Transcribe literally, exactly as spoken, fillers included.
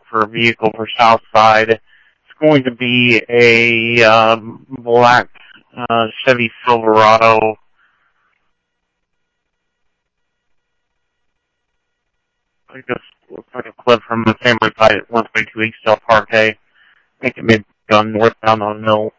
for a vehicle for Southside. It's going to be a um, black uh, Chevy Silverado. I guess looks like a clip from the family fight at one twenty-two Eastville Parkway. I think it may have gone northbound on Mill.